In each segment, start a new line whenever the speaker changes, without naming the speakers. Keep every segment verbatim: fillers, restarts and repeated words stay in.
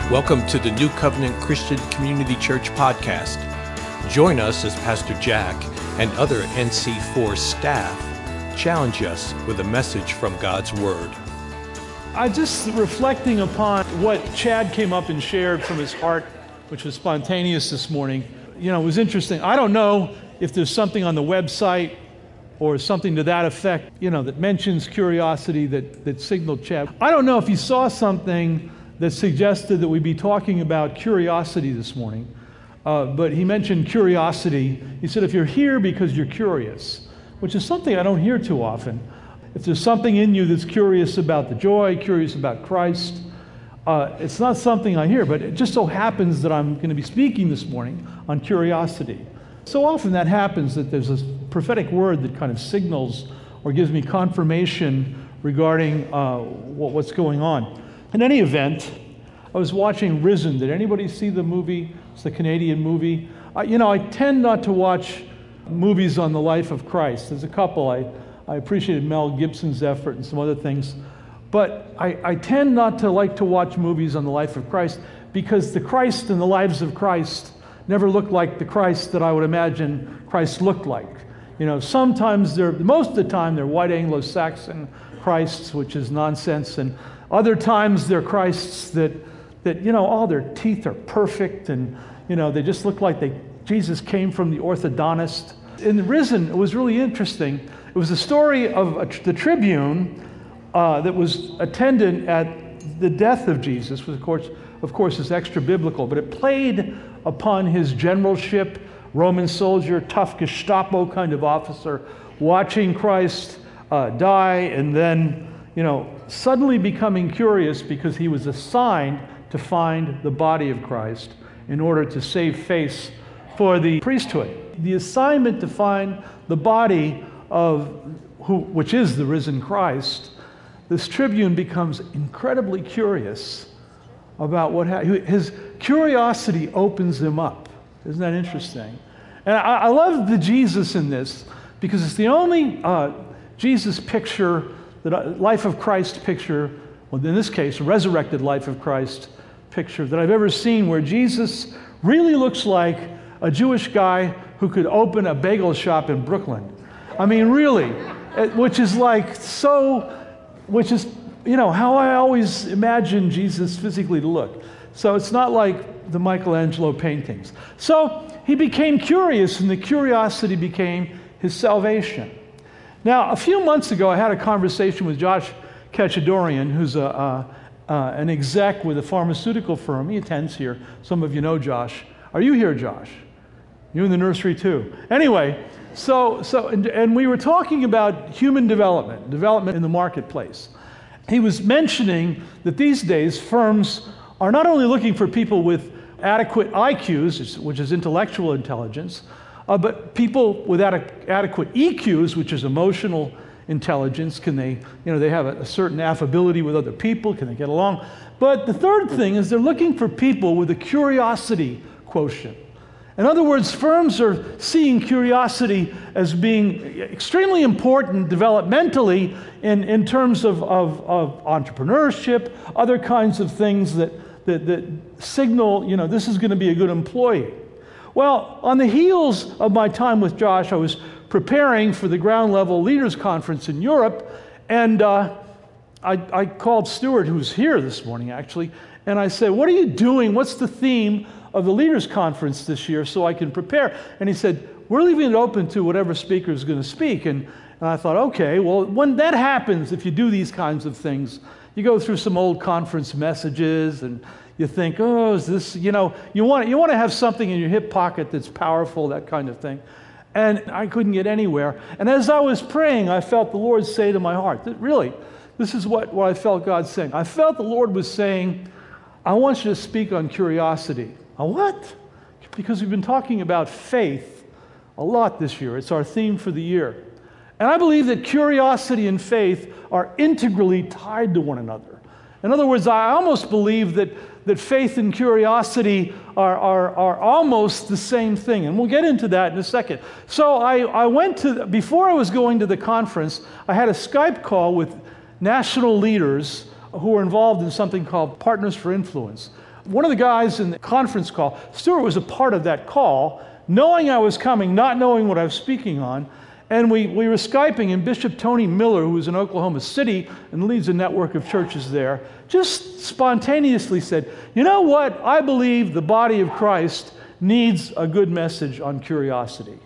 Welcome to the New Covenant Christian Community Church podcast. Join us as Pastor Jack and other N C four staff challenge us with a message from God's Word.
I just reflecting upon what Chad came up and shared from his heart, which was spontaneous this morning. You know, it was interesting. I don't know if there's something on the website or something to that effect, you know, that mentions curiosity that, that signaled Chad. I don't know if you saw something that suggested that we be talking about curiosity this morning, uh, but he mentioned curiosity. He said, if you're here because you're curious, which is something I don't hear too often. If there's something in you that's curious about the joy, curious about Christ, uh, it's not something I hear, but it just so happens that I'm going to be speaking this morning on curiosity. So often that happens that there's a prophetic word that kind of signals or gives me confirmation regarding uh, what, what's going on. In any event, I was watching Risen. Did anybody see the movie? It's the Canadian movie. Uh, you know, I tend not to watch movies on the life of Christ. There's a couple. I, I appreciated Mel Gibson's effort and some other things. But I, I tend not to like to watch movies on the life of Christ because the Christ and the lives of Christ never look like the Christ that I would imagine Christ looked like. You know, sometimes they're, most of the time, they're white Anglo-Saxon Christs, which is nonsense, and other times they're Christs that, that, you know, all their teeth are perfect and, you know, they just look like they Jesus came from the orthodontist. In Risen, it was really interesting. It was the story of a, the Tribune uh, that was attendant at the death of Jesus, which of course, of course is extra-biblical, but it played upon his generalship, Roman soldier, tough Gestapo kind of officer, watching Christ uh, die and then, you know, suddenly becoming curious because he was assigned to find the body of Christ in order to save face for the priesthood. The assignment to find the body of who, which is the risen Christ, this Tribune becomes incredibly curious about what happened. His curiosity opens him up. Isn't that interesting? And I, I love the Jesus in this because it's the only uh, Jesus picture, the life of Christ picture, well, in this case, resurrected life of Christ picture that I've ever seen where Jesus really looks like a Jewish guy who could open a bagel shop in Brooklyn. I mean, really, which is like so, which is, you know, how I always imagine Jesus physically to look. So it's not like the Michelangelo paintings. So he became curious, and the curiosity became his salvation. Now, a few months ago, I had a conversation with Josh Kachadorian, who's a, uh, uh, an exec with a pharmaceutical firm. He attends here. Some of you know Josh. Are you here, Josh? You in the nursery too. Anyway, so so and, and we were talking about human development, development in the marketplace. He was mentioning that these days firms are not only looking for people with adequate I Qs, which is intellectual intelligence, uh, but people with ad- adequate E Qs, which is emotional intelligence. Can they, you know, they have a, a certain affability with other people? Can they get along? But the third thing is they're looking for people with a curiosity quotient. In other words, firms are seeing curiosity as being extremely important developmentally in, in terms of, of, of entrepreneurship, other kinds of things that, that, that signal, you know, this is going to be a good employee. Well, on the heels of my time with Josh, I was preparing for the ground level leaders conference in Europe, and uh, I, I called Stuart, who's here this morning actually, and I said, what are you doing? What's the theme of the leaders conference this year so I can prepare? And he said, we're leaving it open to whatever speaker is going to speak. And, and I thought, okay, well, when that happens, if you do these kinds of things, you go through some old conference messages and you think, oh, is this, you know, you want, you want to have something in your hip pocket that's powerful, that kind of thing. And I couldn't get anywhere. And as I was praying, I felt the Lord say to my heart, that really, this is what, what I felt God saying. I felt the Lord was saying, I want you to speak on curiosity. A what? Because we've been talking about faith a lot this year. It's our theme for the year. And I believe that curiosity and faith are integrally tied to one another. In other words, I almost believe that, that faith and curiosity are, are, are almost the same thing. And we'll get into that in a second. So I, I went to, before I was going to the conference, I had a Skype call with national leaders who are involved in something called Partners for Influence. one of the guys in the conference call, Stuart was a part of that call, knowing I was coming, not knowing what I was speaking on, and we, we were Skyping, and Bishop Tony Miller, who was in Oklahoma City and leads a network of churches there, just spontaneously said, you know what, I believe the body of Christ needs a good message on curiosity.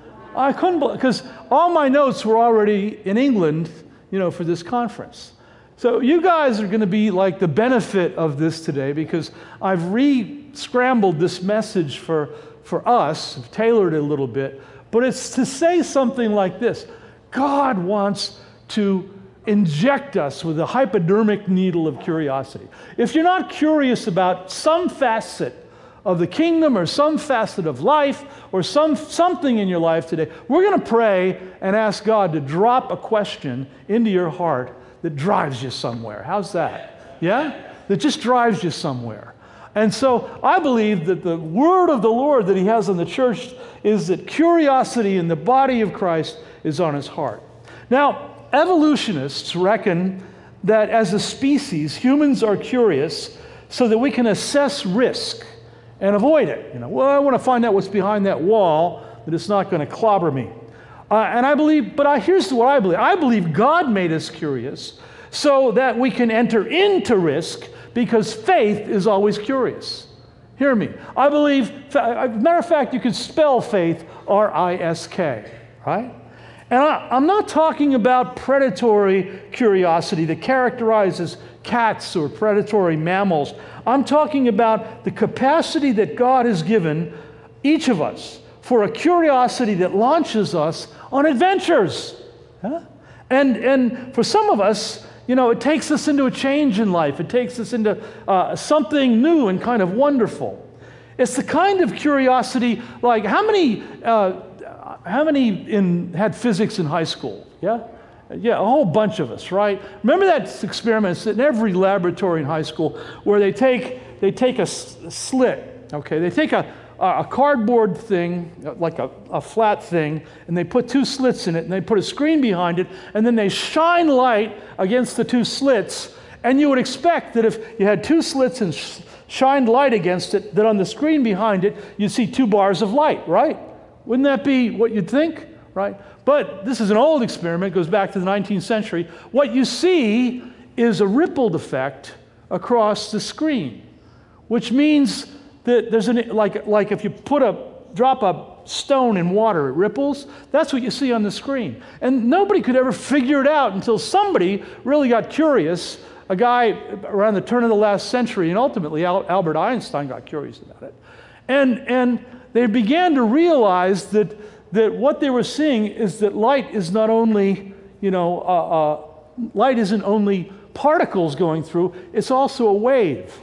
I couldn't believe, because all my notes were already in England, you know, for this conference. So you guys are going to be like the benefit of this today, because I've re-scrambled this message for, for us, tailored it a little bit, but it's to say something like this. God wants to inject us with a hypodermic needle of curiosity. If you're not curious about some facet of the kingdom or some facet of life or some something in your life today, we're going to pray and ask God to drop a question into your heart that drives you somewhere. How's that? Yeah? That just drives you somewhere. And so I believe that the word of the Lord that he has on the church is that curiosity in the body of Christ is on his heart. Now, evolutionists reckon that as a species, humans are curious so that we can assess risk and avoid it. You know, well, I want to find out what's behind that wall, that it's not going to clobber me. Uh, and I believe, but I, here's what I believe. I believe God made us curious so that we can enter into risk, because faith is always curious. Hear me. I believe, as a matter of fact, you could spell faith R I S K, right? And I, I'm not talking about predatory curiosity that characterizes cats or predatory mammals. I'm talking about the capacity that God has given each of us for a curiosity that launches us on adventures. Huh? And, and for some of us, you know, it takes us into a change in life. It takes us into uh, something new and kind of wonderful. It's the kind of curiosity, like how many, uh, how many in, had physics in high school? Yeah? Yeah, a whole bunch of us, right? Remember that experiment in every laboratory in high school where they take, they take a, s- a slit, okay? They take a, a cardboard thing, like a, a flat thing, and they put two slits in it, and they put a screen behind it, and then they shine light against the two slits, and you would expect that if you had two slits and sh- shined light against it, that on the screen behind it, you'd see two bars of light, right? Wouldn't that be what you'd think, right? But this is an old experiment, goes back to the nineteenth century. What you see is a rippled effect across the screen, which means that there's an, like, like if you put a, drop a stone in water, it ripples. That's what you see on the screen. And nobody could ever figure it out until somebody really got curious. A guy around the turn of the last century, and ultimately Al- Albert Einstein got curious about it. And, and they began to realize that, that what they were seeing is that light is not only, you know, uh, uh, light isn't only particles going through, it's also a wave.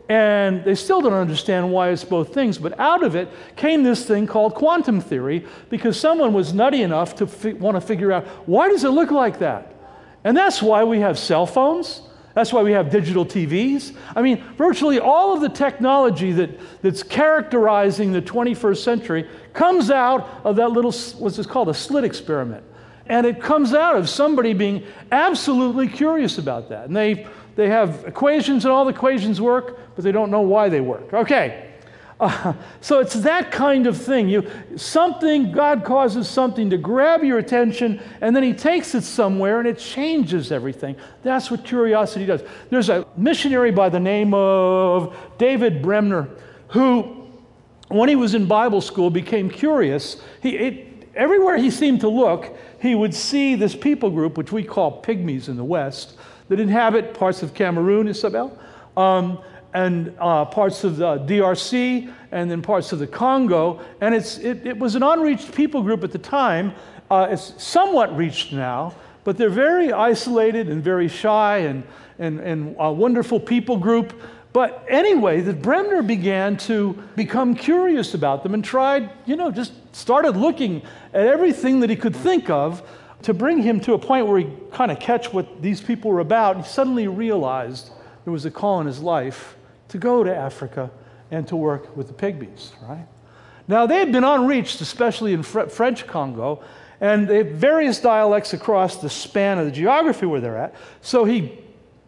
And they still don't understand why it's both things, but out of it came this thing called quantum theory, because someone was nutty enough to fi- want to figure out, why does it look like that? And that's why we have cell phones. That's why we have digital T Vs. I mean, virtually all of the technology that, that's characterizing the twenty-first century comes out of that little, what's this called, a slit experiment. And it comes out of somebody being absolutely curious about that. And they, they have equations, and all the equations work, but they don't know why they work. Okay. Uh, so it's that kind of thing. You something, God causes something to grab your attention, and then he takes it somewhere, and it changes everything. That's what curiosity does. There's a missionary by the name of David Bremner who, when he was in Bible school, became curious. He, it, everywhere he seemed to look, he would see this people group, which we call pygmies in the West, that inhabit parts of Cameroon, Isabel, um, and uh, parts of the D R C, and then parts of the Congo. And it's, it, it was an unreached people group at the time. Uh, it's somewhat reached now, but they're very isolated and very shy, and, and, and a wonderful people group. But anyway, the Bremner began to become curious about them and tried, you know, just started looking at everything that he could think of to bring him to a point where he kind of catch what these people were about. He suddenly realized there was a call in his life to go to Africa and to work with the pygmies, right? Now, they had been unreached, especially in Fr- French Congo, and they have various dialects across the span of the geography where they're at. So he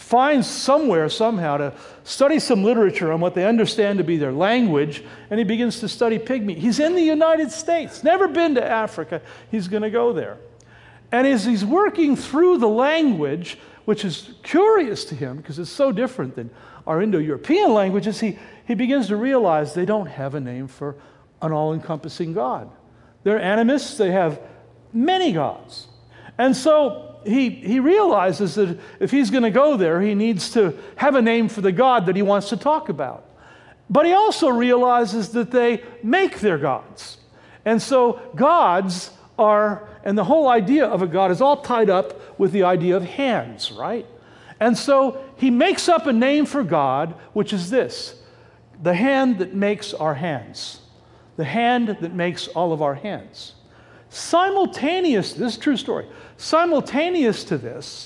finds somewhere, somehow, to study some literature on what they understand to be their language, and he begins to study Pygmy. He's in the United States, never been to Africa. He's going to go there. And as he's working through the language, which is curious to him because it's so different than our Indo-European languages, he, he begins to realize they don't have a name for an all-encompassing God. They're animists. They have many gods. And so he, he realizes that if he's going to go there, he needs to have a name for the God that he wants to talk about. But he also realizes that they make their gods. And so gods are, and the whole idea of a God is all tied up with the idea of hands, right? And so he makes up a name for God, which is this: the hand that makes our hands. The hand that makes all of our hands. Simultaneous, this is a true story, simultaneous to this,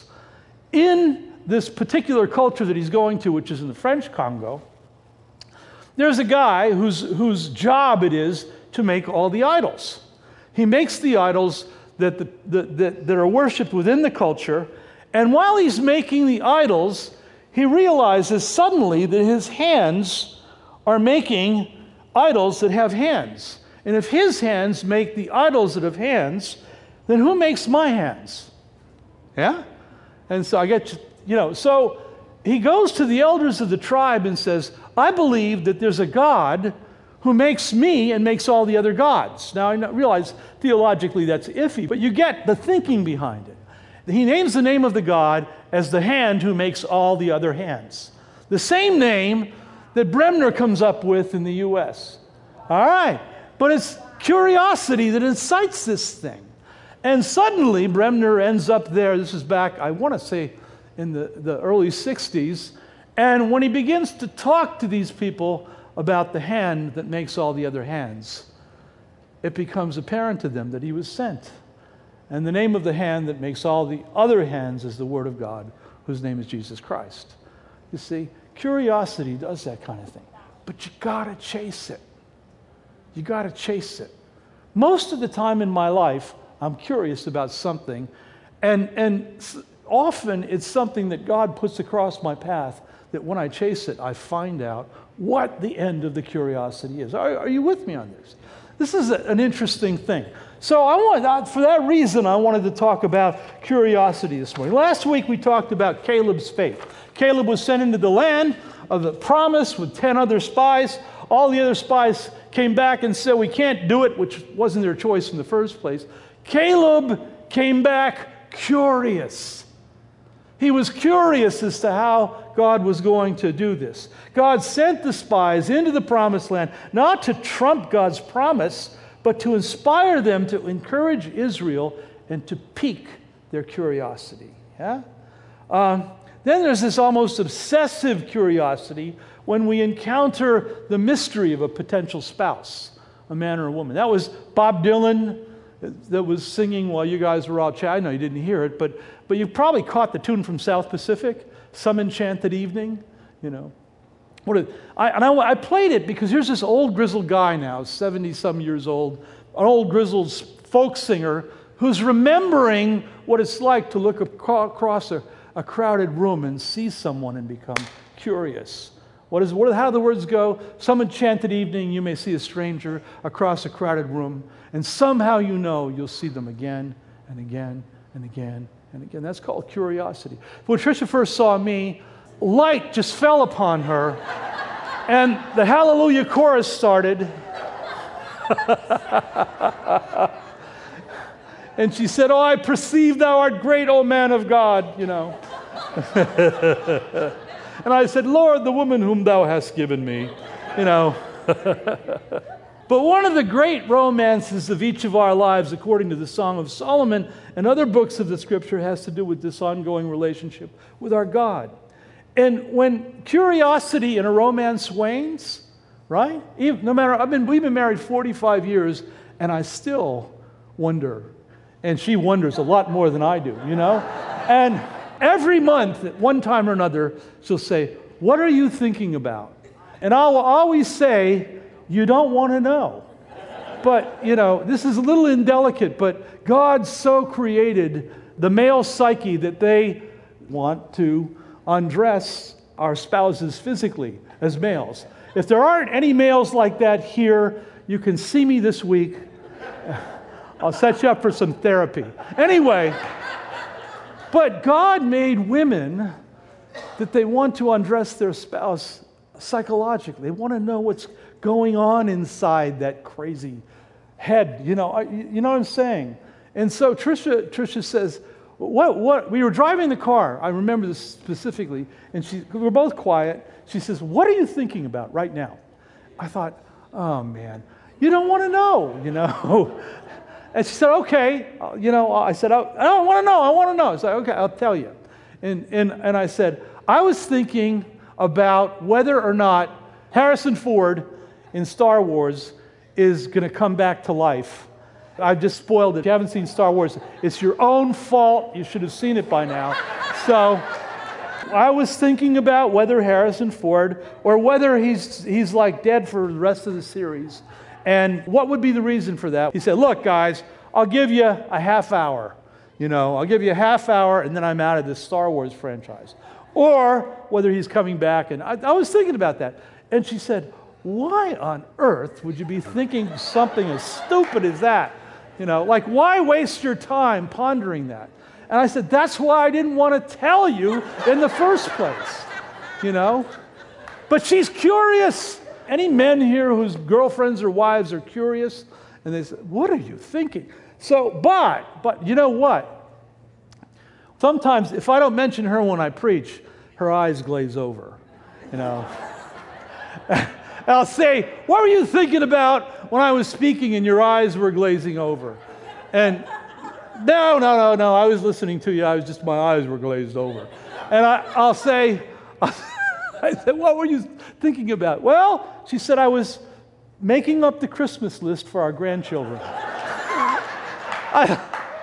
in this particular culture that he's going to, which is in the French Congo, there's a guy whose, whose job it is to make all the idols. He makes the idols that, the, the, that, that are worshipped within the culture, and while he's making the idols, he realizes suddenly that his hands are making idols that have hands. And if his hands make the idols that have hands, then who makes my hands? Yeah? And so I get, you know, so he goes to the elders of the tribe and says, I believe that there's a God who makes me and makes all the other gods. Now, I realize theologically that's iffy, but you get the thinking behind it. He names the name of the God as the hand who makes all the other hands. The same name that Bremner comes up with in the U S All right, but it's curiosity that incites this thing. And suddenly, Bremner ends up there. This is back, I want to say, in the, the early sixties. And when he begins to talk to these people about the hand that makes all the other hands, it becomes apparent to them that he was sent. And the name of the hand that makes all the other hands is the Word of God, whose name is Jesus Christ. You see, curiosity does that kind of thing. But you gotta chase it. You gotta chase it. Most of the time in my life, I'm curious about something, and, and often it's something that God puts across my path that when I chase it, I find out what the end of the curiosity is. Are, are you with me on this? This is a, an interesting thing. So I want, for that reason, I wanted to talk about curiosity this morning. Last week we talked about Caleb's faith. Caleb was sent into the land of the promise with ten other spies. All the other spies came back and said, we can't do it, which wasn't their choice in the first place. Caleb came back curious. He was curious as to how God was going to do this. God sent the spies into the promised land, not to trump God's promise, but to inspire them to encourage Israel and to pique their curiosity. Yeah? Um, then there's this almost obsessive curiosity when we encounter the mystery of a potential spouse, a man or a woman. That was Bob Dylan that was singing while you guys were all chatting. I know you didn't hear it, but but you probably caught the tune from South Pacific, Some Enchanted Evening, you know. What a, I, and I, I played it because here's this old grizzled guy now, seventy-some years old, an old grizzled folk singer who's remembering what it's like to look across a, a crowded room and see someone and become curious. What is, what, how do the words go? Some enchanted evening you may see a stranger across a crowded room, and somehow you know you'll see them again and again and again and again. That's called curiosity. When Tricia first saw me, light just fell upon her, and the Hallelujah chorus started. And she said, oh, I perceive thou art great, O man of God, you know. And I said, Lord, the woman whom thou hast given me, you know. But one of the great romances of each of our lives, according to the Song of Solomon and other books of the Scripture, has to do with this ongoing relationship with our God. And when curiosity in a romance wanes, right? Even, no matter, I've been, we've been married forty-five years, and I still wonder. And she wonders a lot more than I do, you know? And every month, at one time or another, she'll say, what are you thinking about? And I'll always say, you don't want to know. But, you know, this is a little indelicate, but God so created the male psyche that they want to undress our spouses physically as males. If there aren't any males like that here, you can see me this week. I'll set you up for some therapy. Anyway, but God made women that they want to undress their spouse psychologically. They want to know what's going on inside that crazy head. You know, you know what I'm saying? And so Tricia, Tricia says, what, what, we were driving the car, I remember this specifically, and she, we were both quiet. She says, what are you thinking about right now? I thought, oh man, you don't want to know, you know. And she said, okay, you know, I said, I don't want to know, I want to know. I said, okay, I'll tell you. And, and, and I said, I was thinking about whether or not Harrison Ford in Star Wars is going to come back to life. I've just spoiled it. If you haven't seen Star Wars, it's your own fault. You should have seen it by now. So I was thinking about whether Harrison Ford, or whether he's he's like dead for the rest of the series, and what would be the reason for that. He said, look, guys, I'll give you a half hour. You know, I'll give you a half hour, and then I'm out of this Star Wars franchise. Or whether he's coming back. And I, I was thinking about that. And she said, why on earth would you be thinking something as stupid as that? You know, like, why waste your time pondering that? And I said, that's why I didn't want to tell you in the first place, you know? But she's curious. Any men here whose girlfriends or wives are curious? And they say, what are you thinking? So, but, but you know what? Sometimes, if I don't mention her when I preach, her eyes glaze over, you know? I'll say, what were you thinking about when I was speaking and your eyes were glazing over? And no, no, no, no, I was listening to you. I was just, my eyes were glazed over. And I, I'll say, I said, what were you thinking about? Well, she said, I was making up the Christmas list for our grandchildren. I,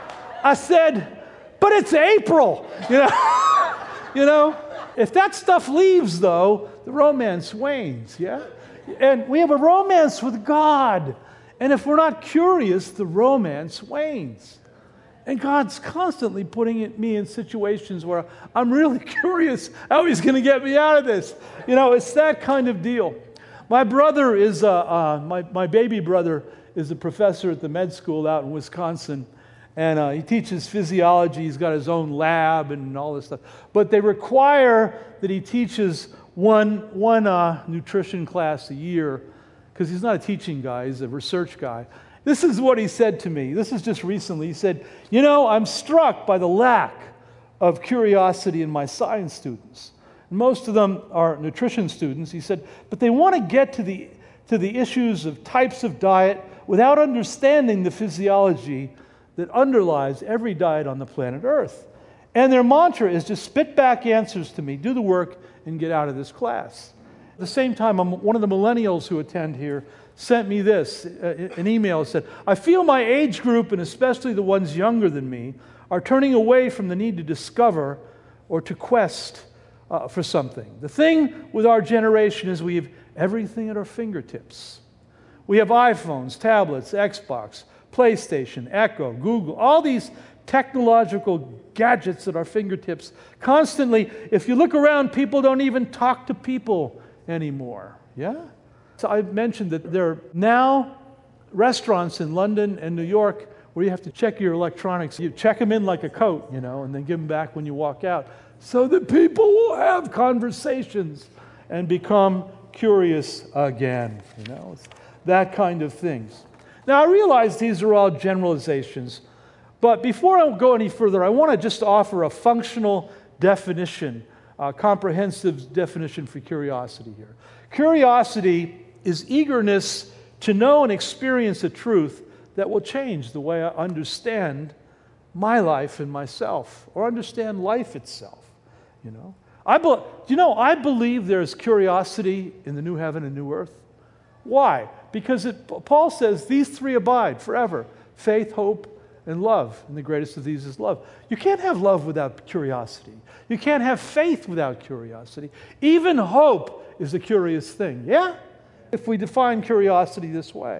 I said, but it's April, you know? You know, if that stuff leaves, though, the romance wanes, yeah? And we have a romance with God. And if we're not curious, the romance wanes. And God's constantly putting me in situations where I'm really curious how He's going to get me out of this. You know, it's that kind of deal. My brother is, uh, uh, my, my baby brother is a professor at the med school out in Wisconsin. And uh, he teaches physiology. He's got his own lab and all this stuff. But they require that he teaches one, one uh, nutrition class a year, because he's not a teaching guy, he's a research guy. This is what he said to me. This is just recently. He said, you know, I'm struck by the lack of curiosity in my science students. Most of them are nutrition students. He said, but they want to get to the, to the issues of types of diet without understanding the physiology that underlies every diet on the planet Earth. And their mantra is just spit back answers to me, do the work, and get out of this class. At the same time, I'm, one of the millennials who attend here sent me this, uh, an email that said, I feel my age group, and especially the ones younger than me, are turning away from the need to discover or to quest uh, for something. The thing with our generation is we have everything at our fingertips. We have iPhones, tablets, Xbox, PlayStation, Echo, Google, all these technological gadgets at our fingertips constantly. If you look around, people don't even talk to people anymore. Yeah? So I mentioned that there are now restaurants in London and New York where you have to check your electronics. You check them in like a coat, you know, and then give them back when you walk out, so that people will have conversations and become curious again. You know, it's that kind of things. Now, I realize these are all generalizations, but before I go any further, I want to just offer a functional definition, a comprehensive definition for curiosity here. Curiosity is eagerness to know and experience a truth that will change the way I understand my life and myself, or understand life itself. You know, I be, do you know I believe there's curiosity in the new heaven and new earth. Why? Because it, Paul says these three abide forever: faith, hope, and love. And the greatest of these is love. You can't have love without curiosity. You can't have faith without curiosity. Even hope is a curious thing, yeah? If we define curiosity this way.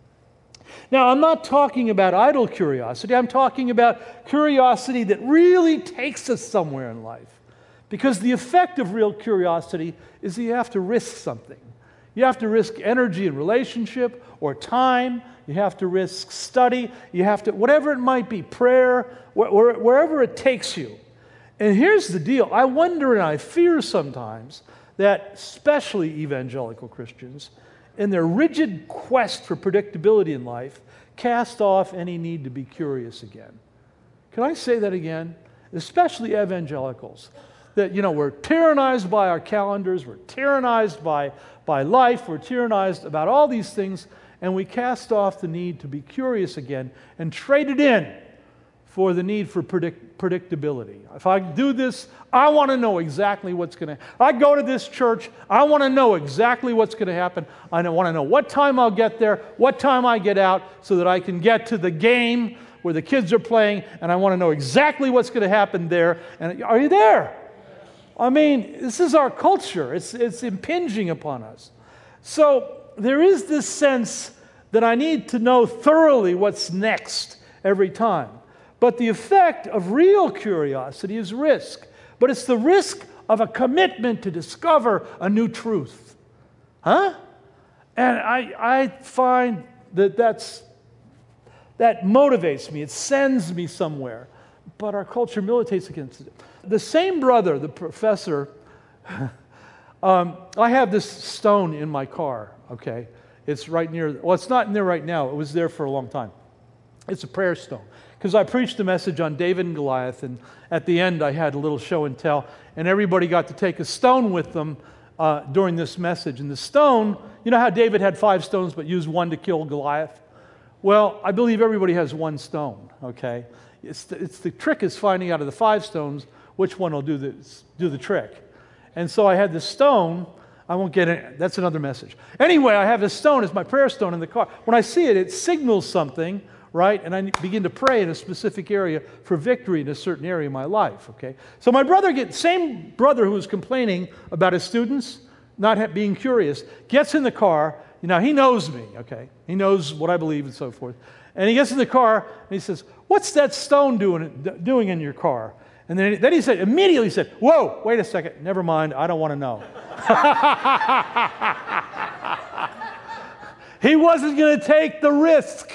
Now, I'm not talking about idle curiosity. I'm talking about curiosity that really takes us somewhere in life. Because the effect of real curiosity is that you have to risk something. You have to risk energy and relationship or time. You have to risk study. You have to, whatever it might be, prayer, wh- wh- wherever it takes you. And here's the deal. I wonder and I fear sometimes that especially evangelical Christians, in their rigid quest for predictability in life, cast off any need to be curious again. Can I say that again? Especially evangelicals. That, you know, we're tyrannized by our calendars, we're tyrannized by, by life, we're tyrannized about all these things, and we cast off the need to be curious again and trade it in for the need for predict, predictability. If I do this, I want to know exactly what's going to happen. I go to this church, I want to know exactly what's going to happen. I want to know what time I'll get there, what time I get out, so that I can get to the game where the kids are playing, and I want to know exactly what's going to happen there. And are you there? I mean, this is our culture. It's, it's impinging upon us. So there is this sense that I need to know thoroughly what's next every time. But the effect of real curiosity is risk. But it's the risk of a commitment to discover a new truth. Huh? And I, I find that that's, that motivates me. It sends me somewhere. But our culture militates against it. The same brother, the professor, um, I have this stone in my car, okay? It's right near, well, it's not in there right now. It was there for a long time. It's a prayer stone. Because I preached a message on David and Goliath, and at the end I had a little show and tell, and everybody got to take a stone with them uh, during this message. And the stone, you know how David had five stones but used one to kill Goliath? Well, I believe everybody has one stone, okay? It's the, it's the trick is finding out of the five stones which one will do the, do the trick. And so I had this stone. I won't get it. That's another message. Anyway, I have this stone. It's my prayer stone in the car. When I see it, it signals something, right? And I begin to pray in a specific area for victory in a certain area of my life, okay? So my brother, get, same brother who was complaining about his students not ha- being curious, gets in the car. You know, he knows me, okay? He knows what I believe and so forth. And he gets in the car and he says, "What's that stone doing, doing in your car?" And then, then he said, immediately said, "Whoa, wait a second, never mind, I don't want to know." He wasn't going to take the risk.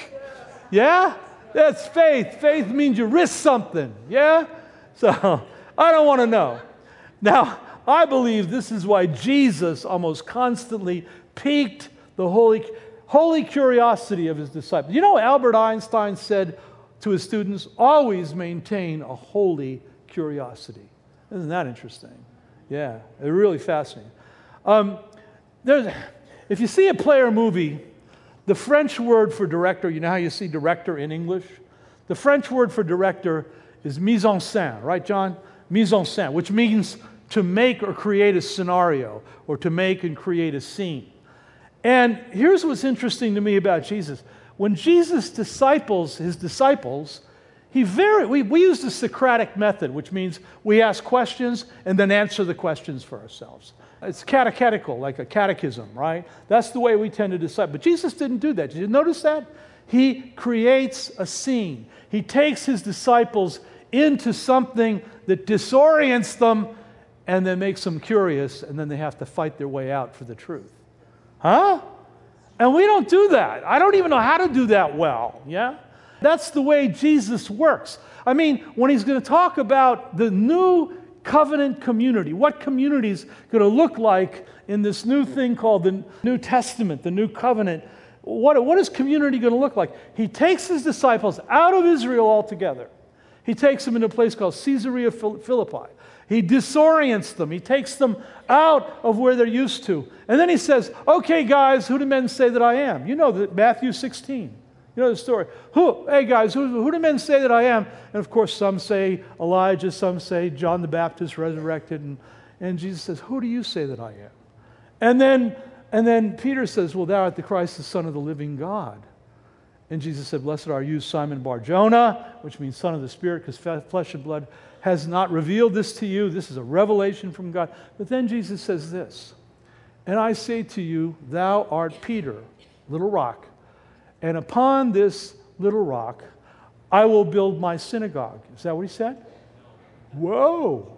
Yeah? That's faith. Faith means you risk something. Yeah? So, I don't want to know. Now, I believe this is why Jesus almost constantly piqued the holy, holy curiosity of his disciples. You know, Albert Einstein said to his students, always maintain a holy curiosity. Isn't that interesting? Yeah, it's really fascinating. Um, there's, if you see a play or movie, the French word for director, you know how you see director in English? The French word for director is mise en scène, right, John? Mise en scène, which means to make or create a scenario or to make and create a scene. And here's what's interesting to me about Jesus. When Jesus disciples his disciples, he very we, we use the Socratic method, which means we ask questions and then answer the questions for ourselves. It's catechetical, like a catechism, right? That's the way we tend to disciple. But Jesus didn't do that. Did you notice that? He creates a scene. He takes his disciples into something that disorients them and then makes them curious, and then they have to fight their way out for the truth. Huh? And we don't do that. I don't even know how to do that well, yeah? That's the way Jesus works. I mean, when he's going to talk about the new covenant community, what community is going to look like in this new thing called the New Testament, the new covenant, what, what is community going to look like? He takes his disciples out of Israel altogether. He takes them into a place called Caesarea Philippi. He disorients them. He takes them out of where they're used to. And then he says, "Okay, guys, who do men say that I am?" You know that Matthew sixteen. You know the story. Who, hey guys, who, who do men say that I am? And of course, some say Elijah, some say John the Baptist resurrected. And, and Jesus says, "Who do you say that I am?" And then, and then Peter says, "Well, thou art the Christ, the Son of the living God." And Jesus said, "Blessed are you, Simon Bar-Jonah," which means son of the Spirit, because flesh and blood has not revealed this to you. This is a revelation from God. But then Jesus says this, "And I say to you, thou art Peter, little rock, and upon this little rock I will build my synagogue." Is that what he said? Whoa.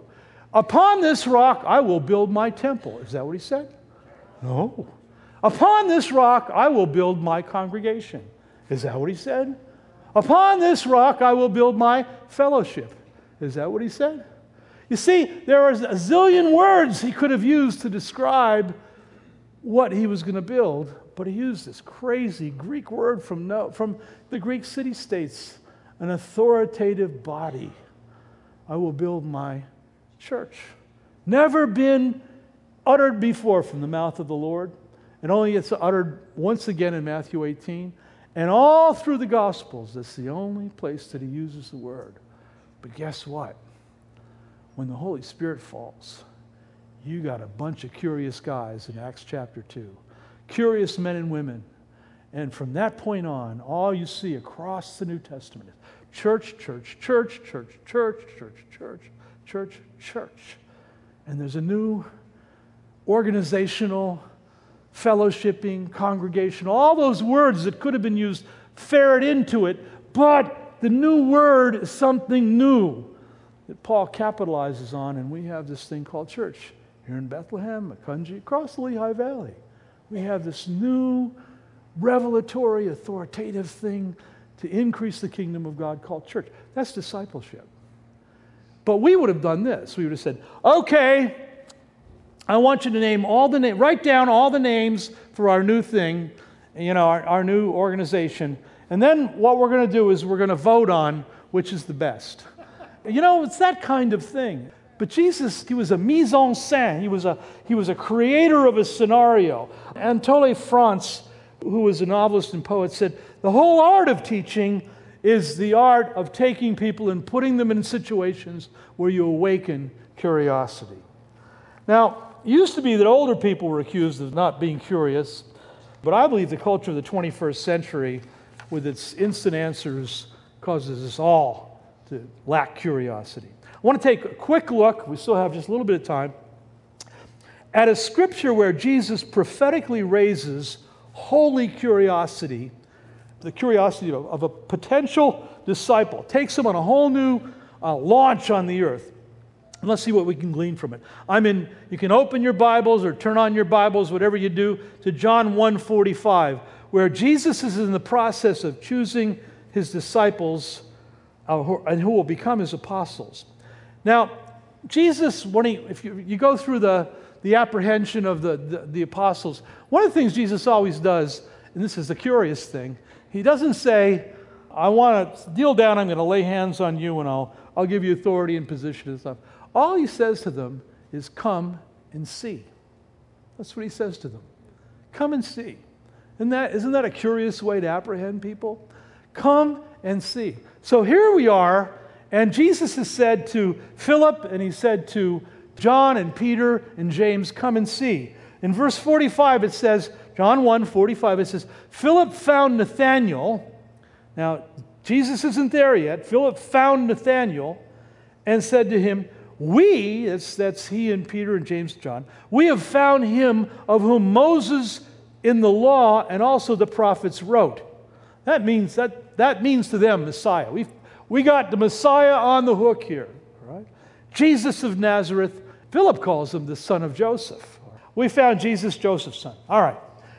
Upon this rock I will build my temple. Is that what he said? No. Upon this rock I will build my congregation. Is that what he said? Upon this rock I will build my fellowship. Is that what he said? You see, there are a zillion words he could have used to describe what he was going to build, but he used this crazy Greek word from, no, from the Greek city-states, an authoritative body. I will build my church. Never been uttered before from the mouth of the Lord, and only it's uttered once again in Matthew eighteen. And all through the Gospels, that's the only place that he uses the word. But guess what? When the Holy Spirit falls, you got a bunch of curious guys in Acts chapter two. Curious men and women. And from that point on, all you see across the New Testament is church, church, church, church, church, church, church, church, church. And there's a new organizational, fellowshipping, congregation, all those words that could have been used ferret into it, but the new word is something new that Paul capitalizes on, and we have this thing called church here in Bethlehem, Macungie, across the Lehigh Valley. We have this new revelatory, authoritative thing to increase the kingdom of God called church. That's discipleship. But we would have done this. We would have said, okay, I want you to name all the names, write down all the names for our new thing, you know, our, our new organization. And then what we're going to do is we're going to vote on which is the best. You know, it's that kind of thing. But Jesus, he was a mise en scène. He was a, he was a creator of a scenario. Anatole France, who was a novelist and poet, said, the whole art of teaching is the art of taking people and putting them in situations where you awaken curiosity. Now, it used to be that older people were accused of not being curious, but I believe the culture of the twenty-first century, with its instant answers, causes us all to lack curiosity. I want to take a quick look, we still have just a little bit of time, at a scripture where Jesus prophetically raises holy curiosity, the curiosity of, of a potential disciple, takes him on a whole new uh, launch on the earth. And let's see what we can glean from it. I'm in, you can open your Bibles or turn on your Bibles, whatever you do, to John one forty-five, where Jesus is in the process of choosing his disciples uh, who, and who will become his apostles. Now, Jesus, when he, if you, you go through the, the apprehension of the, the, the apostles, one of the things Jesus always does, and this is the curious thing, he doesn't say, I want to deal down, I'm going to lay hands on you and I'll, I'll give you authority and position and stuff. All he says to them is, come and see. That's what he says to them. Come and see. Isn't that, isn't that a curious way to apprehend people? Come and see. So here we are, and Jesus has said to Philip, and he said to John and Peter and James, come and see. In verse forty-five it says, John one forty-five, it says, Philip found Nathanael. Now, Jesus isn't there yet. Philip found Nathanael and said to him, we, that's, that's he and Peter and James and John, we have found him of whom Moses in the law and also the prophets wrote. That means that that means to them Messiah. We we got the Messiah on the hook here, right? Jesus of Nazareth. Philip calls him the son of Joseph. We found Jesus, Joseph's son. All right.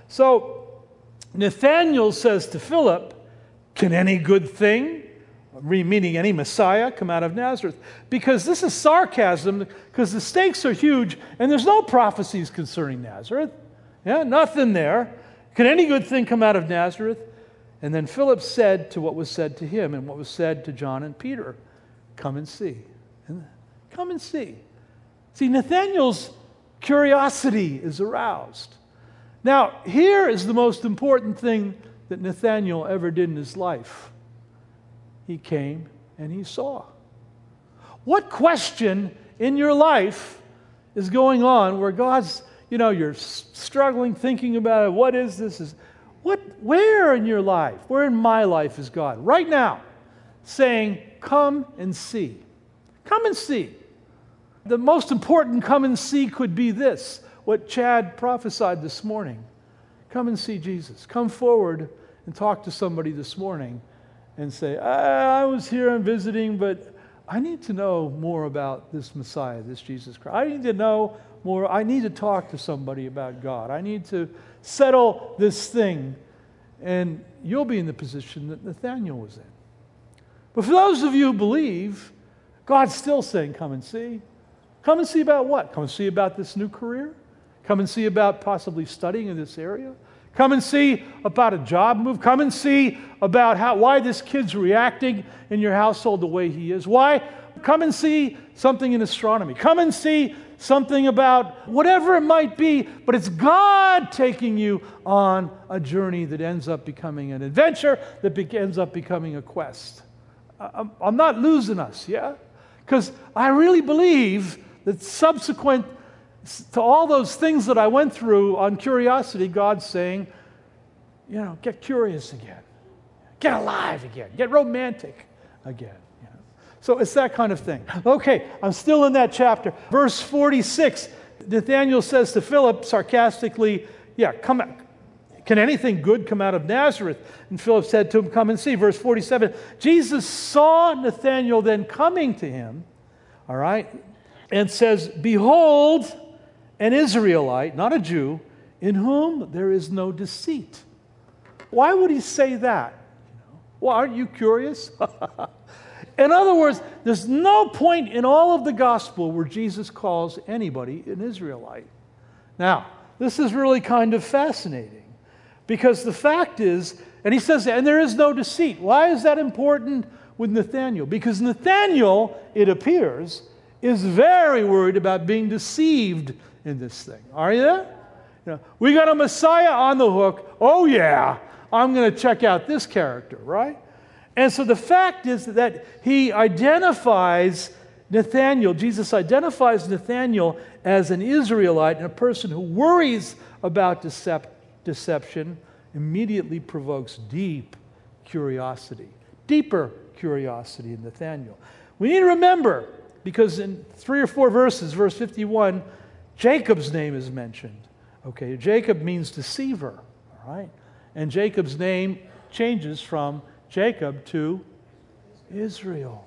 So Nathanael says to Philip, can any good thing, meaning any Messiah, come out of Nazareth? Because this is sarcasm, because the stakes are huge, and there's no prophecies concerning Nazareth. Yeah, nothing there. Can any good thing come out of Nazareth? And then Philip said to what was said to him and what was said to John and Peter, come and see. And come and see. See, Nathanael's curiosity is aroused. Now, here is the most important thing that Nathanael ever did in his life. He came and he saw. What question in your life is going on where God's, you know, you're struggling, thinking about it, what is this? Is what, where in your life, where in my life is God? Right now, saying, come and see. Come and see. The most important come and see could be this, what Chad prophesied this morning. Come and see Jesus. Come forward and talk to somebody this morning and say, I, I was here and visiting, but I need to know more about this Messiah, this Jesus Christ. I need to know more. I need to talk to somebody about God. I need to settle this thing. And you'll be in the position that Nathanael was in. But for those of you who believe, God's still saying, come and see. Come and see about what? Come and see about this new career. Come and see about possibly studying in this area. Come and see about a job move. Come and see about how why this kid's reacting in your household the way he is. Why? Come and see something in astronomy. Come and see something about whatever it might be, but it's God taking you on a journey that ends up becoming an adventure, that be- ends up becoming a quest. I- I'm not losing us, yeah? Because I really believe that subsequent to all those things that I went through on curiosity, God's saying, you know, get curious again. Get alive again. Get romantic again. You know? So it's that kind of thing. Okay, I'm still in that chapter. Verse forty-six, Nathanael says to Philip sarcastically, yeah, come out. Can anything good come out of Nazareth? And Philip said to him, come and see. Verse forty-seven, Jesus saw Nathanael then coming to him, all right, and says, behold, an Israelite, not a Jew, in whom there is no deceit. Why would he say that? Well, aren't you curious? In other words, there's no point in all of the gospel where Jesus calls anybody an Israelite. Now, this is really kind of fascinating because the fact is, and he says, and there is no deceit. Why is that important with Nathanael? Because Nathanael, it appears, is very worried about being deceived in this thing. Are you there? You know, we got a Messiah on the hook. Oh yeah, I'm going to check out this character, right? And so the fact is that he identifies Nathanael, Jesus identifies Nathanael as an Israelite and a person who worries about decep- deception immediately provokes deep curiosity, deeper curiosity in Nathanael. We need to remember, because in three or four verses, verse fifty-one, Jacob's name is mentioned. Okay, Jacob means deceiver, all right? And Jacob's name changes from Jacob to Israel,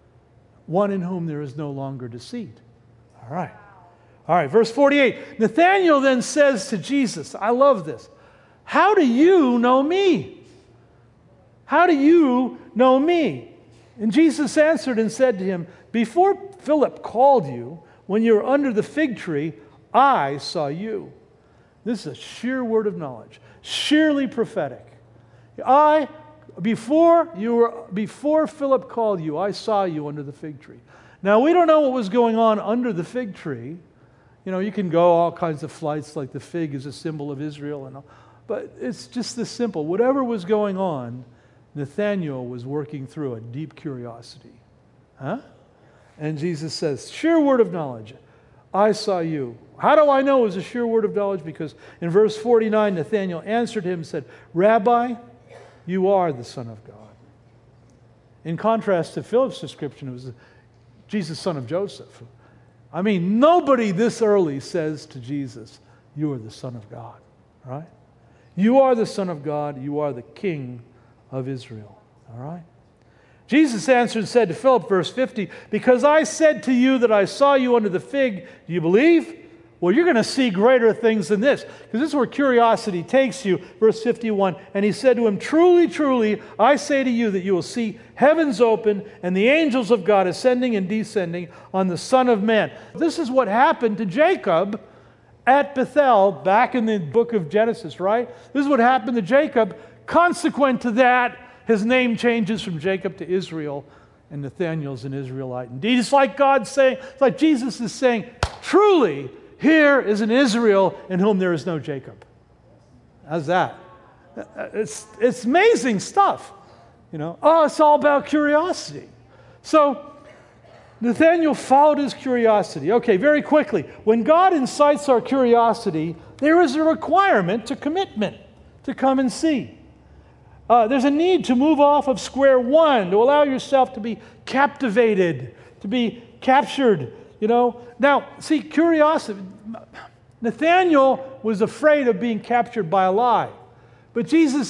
one in whom there is no longer deceit. All right. All right, verse forty-eight. Nathanael then says to Jesus, I love this, how do you know me? How do you know me? And Jesus answered and said to him, before Philip called you, when you were under the fig tree, I saw you. This is a sheer word of knowledge, sheerly prophetic. I, before you were, before Philip called you, I saw you under the fig tree. Now, we don't know what was going on under the fig tree. You know, you can go all kinds of flights, like the fig is a symbol of Israel, and all, but it's just this simple. Whatever was going on, Nathanael was working through a deep curiosity. Huh? And Jesus says, sheer word of knowledge, I saw you. How do I know it was a sheer word of knowledge? Because in verse forty-nine, Nathanael answered him and said, Rabbi, you are the Son of God. In contrast to Philip's description, it was Jesus, son of Joseph. I mean, nobody this early says to Jesus, you are the Son of God, right? You are the Son of God. You are the King of Israel, all right? Jesus answered and said to Philip, verse fifty, because I said to you that I saw you under the fig, do you believe? Well, you're going to see greater things than this, because this is where curiosity takes you. Verse fifty-one, and he said to him, truly, truly, I say to you that you will see heavens open and the angels of God ascending and descending on the Son of Man. This is what happened to Jacob at Bethel back in the book of Genesis, right? This is what happened to Jacob. Consequent to that, his name changes from Jacob to Israel, and Nathanael's an Israelite. Indeed, it's like God saying, it's like Jesus is saying, truly, here is an Israel in whom there is no Jacob. How's that? It's, it's amazing stuff. You know, oh, it's all about curiosity. So Nathanael followed his curiosity. Okay, very quickly. When God incites our curiosity, there is a requirement to commitment, to come and see. Uh, there's a need to move off of square one, to allow yourself to be captivated, to be captured, you know. Now, see, curiosity, Nathanael was afraid of being captured by a lie. But Jesus says,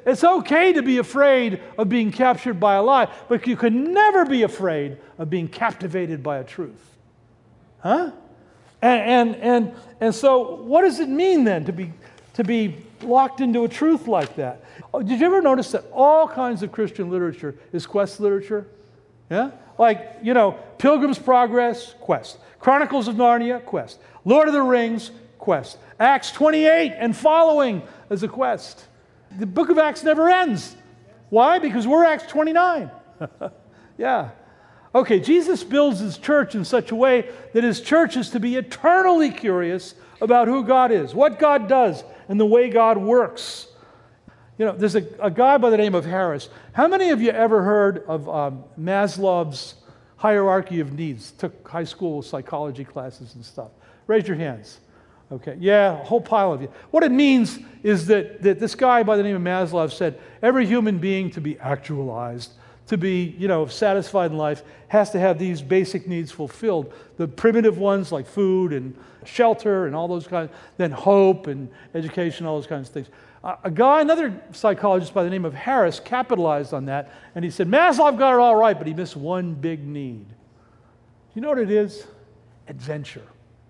it's okay to be afraid of being captured by a lie, but you can never be afraid of being captivated by a truth. Huh? And, and, and, and so what does it mean then to be, to be locked into a truth like that? Oh, did you ever notice that all kinds of Christian literature is quest literature? Yeah? Like, you know, Pilgrim's Progress, quest. Chronicles of Narnia, quest. Lord of the Rings, quest. Acts twenty-eight and following is a quest. The book of Acts never ends. Why? Because we're Acts twenty-nine. Yeah. Okay, Jesus builds his church in such a way that his church is to be eternally curious about who God is, what God does, and the way God works. You know, there's a, a guy by the name of Harris. How many of you ever heard of um, Maslow's hierarchy of needs? Took high school psychology classes and stuff. Raise your hands. Okay, yeah, a whole pile of you. What it means is that, that this guy by the name of Maslow said every human being to be actualized, to be, you know, satisfied in life, has to have these basic needs fulfilled. The primitive ones like food and shelter and all those kinds, then hope and education, all those kinds of things. Uh, a guy, another psychologist by the name of Harris, capitalized on that, and he said, Maslow got it all right, but he missed one big need. You know what it is? Adventure.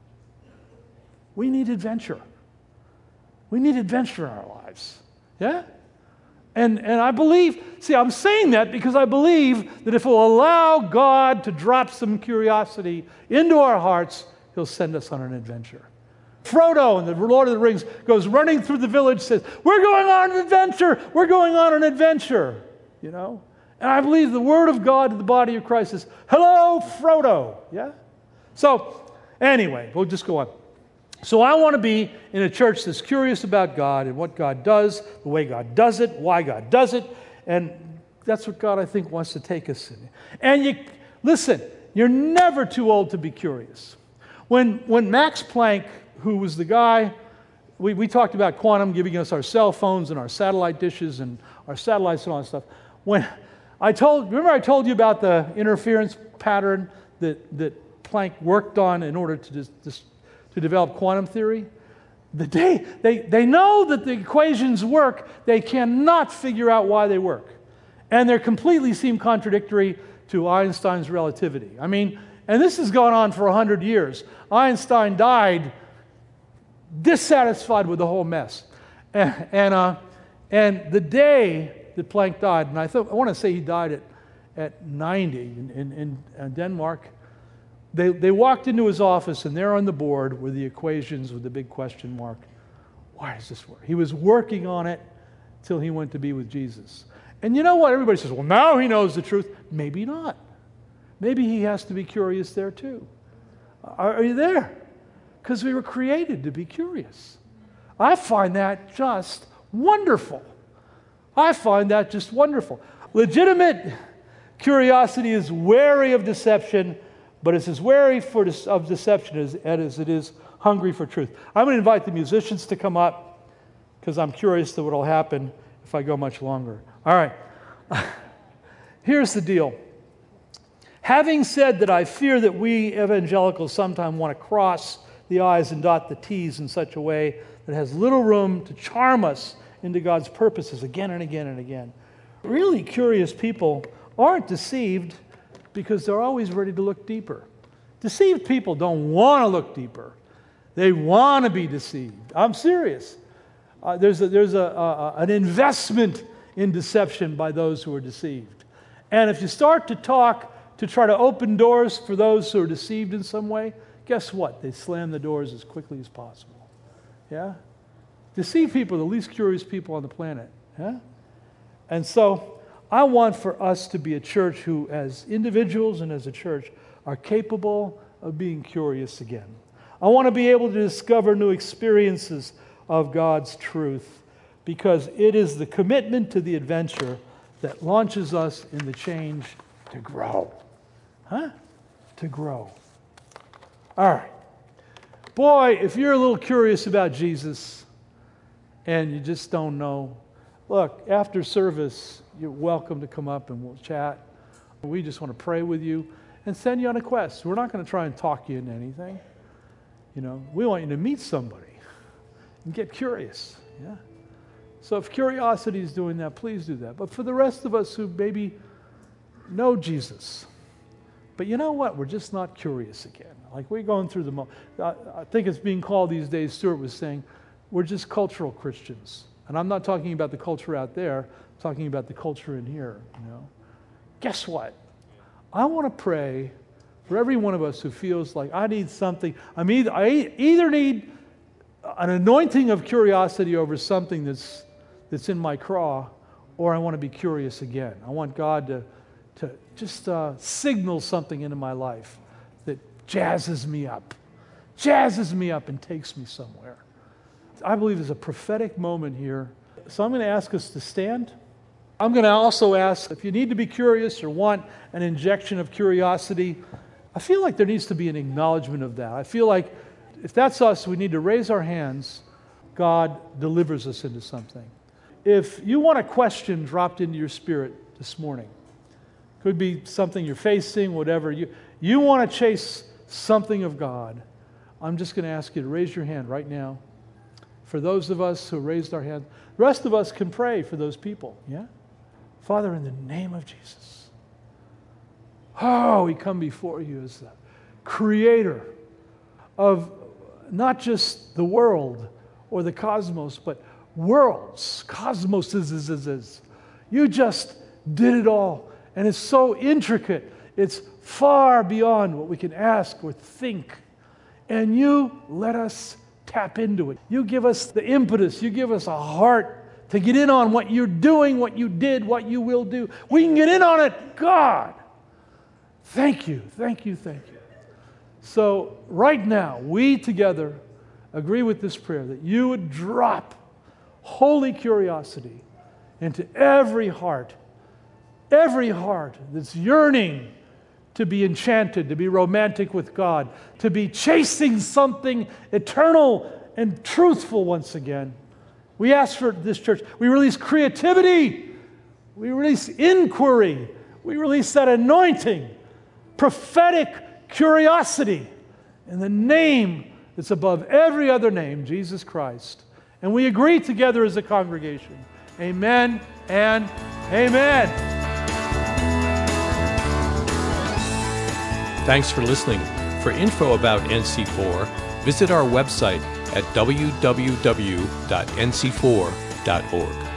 We need adventure. We need adventure in our lives. Yeah? And, and I believe, see, I'm saying that because I believe that if we'll allow God to drop some curiosity into our hearts, he'll send us on an adventure. Frodo in the Lord of the Rings goes running through the village, says, we're going on an adventure, we're going on an adventure, you know? And I believe the word of God to the body of Christ is, hello, Frodo, yeah? So, anyway, we'll just go on. So I want to be in a church that's curious about God and what God does, the way God does it, why God does it, and that's what God, I think, wants to take us in. And you, listen, you're never too old to be curious. When, when Max Planck, who was the guy, we, we talked about quantum giving us our cell phones and our satellite dishes and our satellites and all that stuff. When I told, remember I told you about the interference pattern that, that Planck worked on in order to, just, just, to develop quantum theory? The day they, they know that the equations work, they cannot figure out why they work. And they completely seem contradictory to Einstein's relativity. I mean, and this has gone on for a hundred years. Einstein died dissatisfied with the whole mess. And, and, uh, and the day that Planck died, and I, thought, I want to say he died at, at ninety in, in, in Denmark, they, they walked into his office, and there on the board were the equations with the big question mark. Why does this work? He was working on it till he went to be with Jesus. And you know what? Everybody says, well, now he knows the truth. Maybe not. Maybe he has to be curious there too. Are, are you there? Because we were created to be curious. I find that just wonderful. I find that just wonderful. Legitimate curiosity is wary of deception, but it's as wary for de- of deception as, as it is hungry for truth. I'm going to invite the musicians to come up because I'm curious to what will happen if I go much longer. All right. Here's the deal. Having said that, I fear that we evangelicals sometimes want to cross the I's and dot the T's in such a way that has little room to charm us into God's purposes again and again and again. Really curious people aren't deceived because they're always ready to look deeper. Deceived people don't want to look deeper. They want to be deceived. I'm serious. Uh, there's a, there's a, a, an investment in deception by those who are deceived. And if you start to talk to try to open doors for those who are deceived in some way, guess what? They slam the doors as quickly as possible. Yeah? Deceived people are the least curious people on the planet. Yeah? And so I want for us to be a church who, as individuals and as a church, are capable of being curious again. I want to be able to discover new experiences of God's truth because it is the commitment to the adventure that launches us in the change to grow. Huh? To grow. All right. Boy, if you're a little curious about Jesus and you just don't know, look, after service, you're welcome to come up and we'll chat. We just want to pray with you and send you on a quest. We're not going to try and talk you into anything. You know, we want you to meet somebody and get curious. Yeah. So if curiosity is doing that, please do that. But for the rest of us who maybe know Jesus, but you know what? We're just not curious again. Like we're going through the, mo- I, I think it's being called these days, Stuart was saying, we're just cultural Christians. And I'm not talking about the culture out there, I'm talking about the culture in here, you know. Guess what? I want to pray for every one of us who feels like I need something. I'm either, I either need an anointing of curiosity over something that's that's in my craw, or I want to be curious again. I want God to, to just uh, signal something into my life that jazzes me up, jazzes me up and takes me somewhere. I believe there's a prophetic moment here. So I'm going to ask us to stand. I'm going to also ask if you need to be curious or want an injection of curiosity, I feel like there needs to be an acknowledgement of that. I feel like if that's us, we need to raise our hands. God delivers us into something. If you want a question dropped into your spirit this morning, could be something you're facing, whatever, you, you want to chase something of God, I'm just going to ask you to raise your hand right now. For those of us who raised our hand, the rest of us can pray for those people, yeah? Father, in the name of Jesus, oh, we come before you as the creator of not just the world or the cosmos, but worlds, cosmos is, is, is, is. You just did it all. And it's so intricate. It's far beyond what we can ask or think. And you let us tap into it. You give us the impetus. You give us a heart to get in on what you're doing, what you did, what you will do. We can get in on it. God, thank you, thank you, thank you. So right now, we together agree with this prayer that you would drop holy curiosity into every heart, every heart that's yearning to be enchanted, to be romantic with God, to be chasing something eternal and truthful once again. We ask for this church. We release creativity. We release inquiry. We release that anointing, prophetic curiosity in the name that's above every other name, Jesus Christ. And we agree together as a congregation. Amen and amen.
Thanks for listening. For info about N C four, visit our website at w w w dot n c four dot org.